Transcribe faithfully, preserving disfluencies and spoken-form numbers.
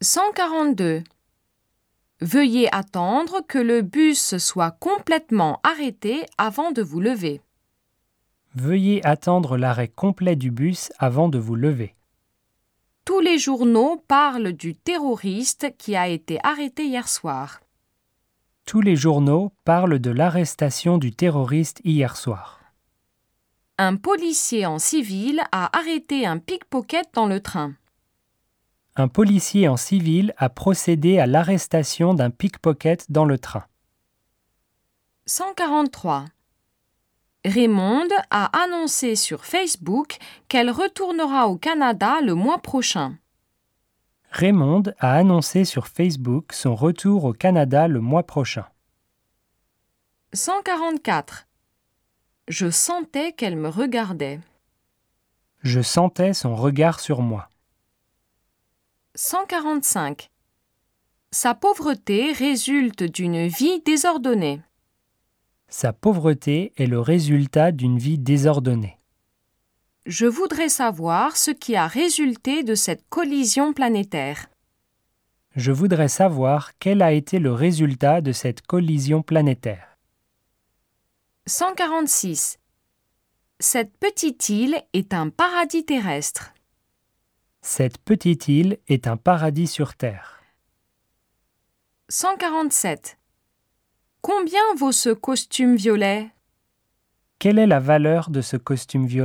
cent quarante-deux. Veuillez attendre que le bus soit complètement arrêté avant de vous lever. Veuillez attendre l'arrêt complet du bus avant de vous lever. Tous les journaux parlent du terroriste qui a été arrêté hier soir. Tous les journaux parlent de l'arrestation du terroriste hier soir. Un policier en civil a arrêté un pickpocket dans le train. Un policier en civil a procédé à l'arrestation d'un pickpocket dans le train. cent quarante-trois. Raymonde a annoncé sur Facebook qu'elle retournera au Canada le mois prochain. Raymonde a annoncé sur Facebook son retour au Canada le mois prochain. cent quarante-quatre. Je sentais qu'elle me regardait. Je sentais son regard sur moi. cent quarante-cinq. Sa pauvreté résulte d'une vie désordonnée. Sa pauvreté est le résultat d'une vie désordonnée. Je voudrais savoir ce qui a résulté de cette collision planétaire. Je voudrais savoir quel a été le résultat de cette collision planétaire. cent quarante-six. Cette petite île est un paradis terrestre. Cette petite île est un paradis sur Terre. cent quarante-sept. Combien vaut ce costume violet? Quelle est la valeur de ce costume violet ?